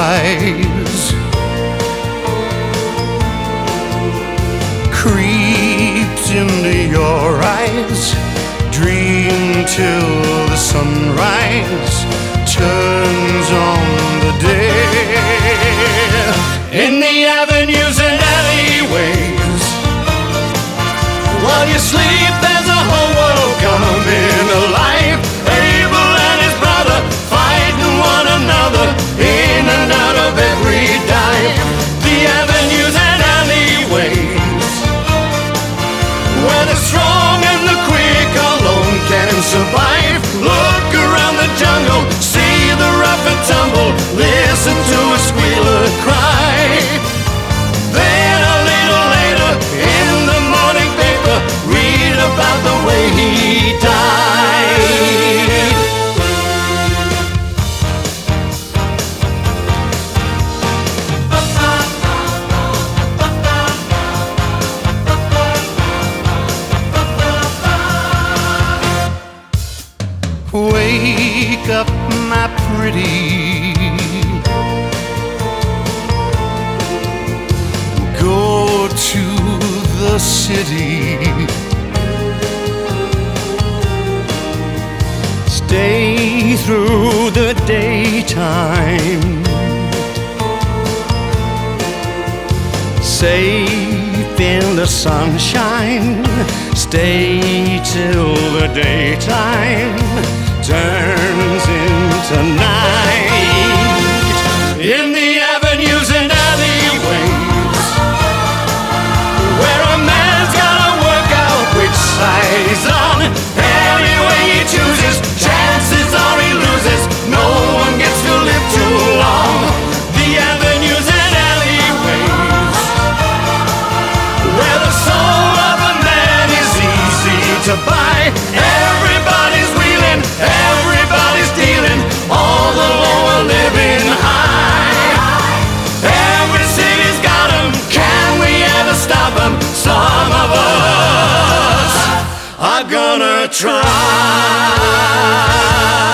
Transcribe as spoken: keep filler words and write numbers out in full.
rise creeps into your eyes. Dream till the sunrise turns on the day. In the avenues and alleyways, while you sleep, there's a whole world coming alive. Abel and his brother fighting one another in and out of every dive. The avenues and alleyways, where the strong and the quick alone can survive. Look around the jungle, see the rough and tumble, listen to a squealer cry. Then a little later in the morning paper, read about the way he died. Wake up, my pretty, go to the city, stay through the daytime, safe in the sunshine, stay till the daytime turns into night. In the avenues and alleyways, where a man's gotta work out which side he's on. Any way he chooses, chances are he loses. No one gets to live too long. The avenues and alleyways, where the soul of a man is easy to buy. Everybody's wheeling, everybody's dealing, all the lower living high. Every city's got 'em, can we ever stop 'em? Some of us are gonna try.